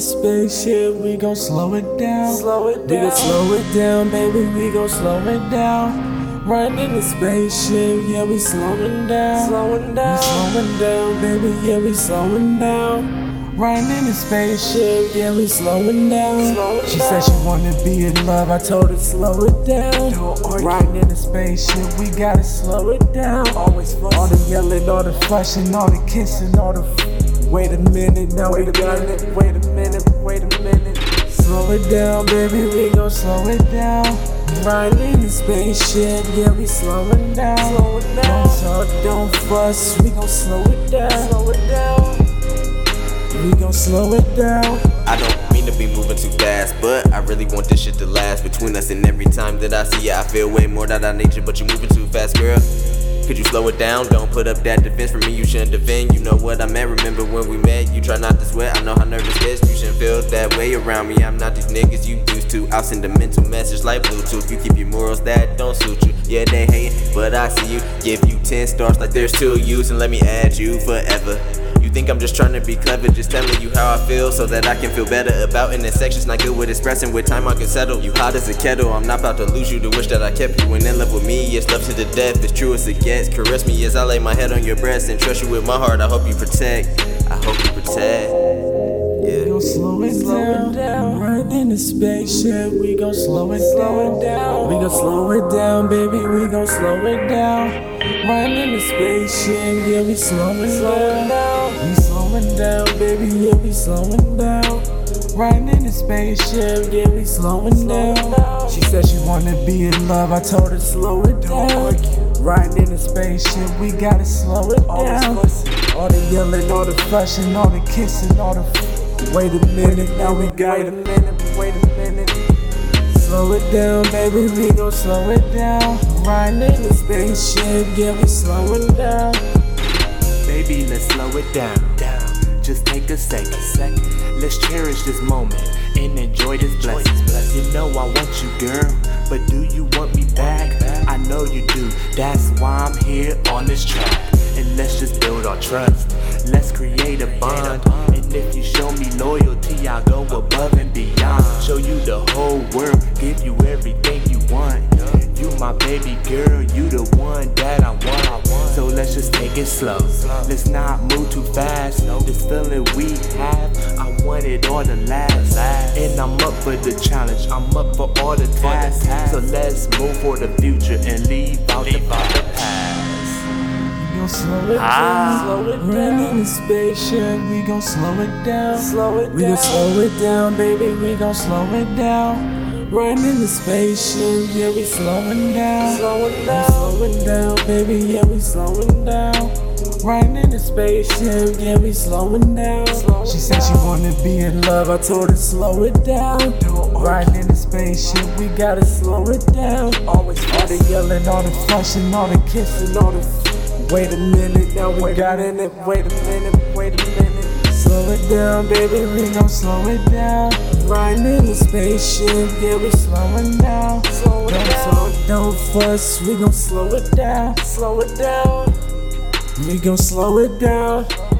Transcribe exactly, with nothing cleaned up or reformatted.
spaceship, we gon' slow it down. Slow it We gon' down. slow it down, baby, we gon' slow it down. Riding in the spaceship, yeah, we slowing down. Slowing We down. slowing down, baby, yeah, we slowing down. Riding in the spaceship, yeah, we slowing down. Slowing She down. said she wanna be in love, I told her slow it down. Don't argue. Riding in the spaceship, we gotta slow it down. Always fuss. All the yelling, all the fussing, all the kissing, all the f- Wait a minute, now Wait we a got it. minute, wait a minute, wait a minute. Slow it down, baby, we gon' slow it down. Riding in the spaceship, yeah, we slowing down. Slow it down. Don't talk, don't fuss, we gon' slow it down. Slow it down. We gon' slow it down. I don't mean to be moving too fast, but I really want this shit to last between us. And every time that I see you, I feel way more that I need you, but you moving too fast, girl. Could you slow it down? Don't put up that defense for me, you shouldn't defend. You know what I meant, remember when we met? You try not to sweat, I know how nervous gets. You shouldn't feel that way around me, I'm not these niggas you used to. I'll send a mental message like Bluetooth. You keep your morals that don't suit you. Yeah, they hate, but I see you. Give you ten stars like there's two of yous, and let me add you forever. You think I'm just trying to be clever, just telling you how I feel so that I can feel better about in the sections. Not good with expressing, with time I can settle. You hot as a kettle, I'm not about to lose you. To wish that I kept you and in love with me. It's love to the death, as true as it gets. Caress me as I lay my head on your breast and trust you with my heart. I hope you protect, I hope you protect. We Yeah. gon' slow it Slow it down. down. Riding in the spaceship, we gon' slow it Slow down. it down. We gon' slow it down, baby, we gon' slow it down. Riding in the spaceship, yeah, we slowing Slowing down. down. We slowing down, baby, yeah, we slowing down. Riding in the spaceship, yeah, we slowing down. down. She said she wanna be in love, I told her slow it down. Riding in the spaceship, we gotta slow it Always down. fussing. All the yelling, all the fussing, all the kissing, all the f- Wait a minute, now we got Wait a it. minute, wait a minute. Slow it down, baby, we gon' slow it down. Riding in the spaceship, yeah, we slowing down. Baby, let's slow it down. Down. Just take a second. Second. Let's cherish this moment and enjoy this blessing. You know I want you, girl, but do you want me back? I know you do. That's why I'm here on this track. And let's just build our trust. Let's create a bond. And if you show me loyalty, I'll go above and beyond. Show you the whole world, give you everything you want. You my baby girl, you the one that I want. So let's just take it slow. Let's not move too fast. This feeling we have, I want it all to last. And I'm up for the challenge, I'm up for all the tasks. So let's move for the future and leave out the past. We gon' slow it Ah. down. Slow it Riding down. in the spaceship, we gon' slow it down. Slow it We gon' down. slow it down, baby, we gon' slow it down. Riding in the spaceship, yeah, we slowing down. Slowing We down. slowing down, baby, yeah, we slowing down. Riding in the spaceship, yeah, we slowing down. Slowing She said she down. wanna be in love, I told her slow it down. Riding in the spaceship, we gotta slow it down. Always All the yelling, all the fussing, all the kissing, all the f- Wait a minute, now we Wait a got it. minute, wait a minute, wait a minute. Slow it down, baby, we gon' slow it down. Riding in the spaceship, yeah, we slowing down. Slow it Don't down. talk, don't fuss, we gon' slow it down. Slow it down. We gon' slow it down.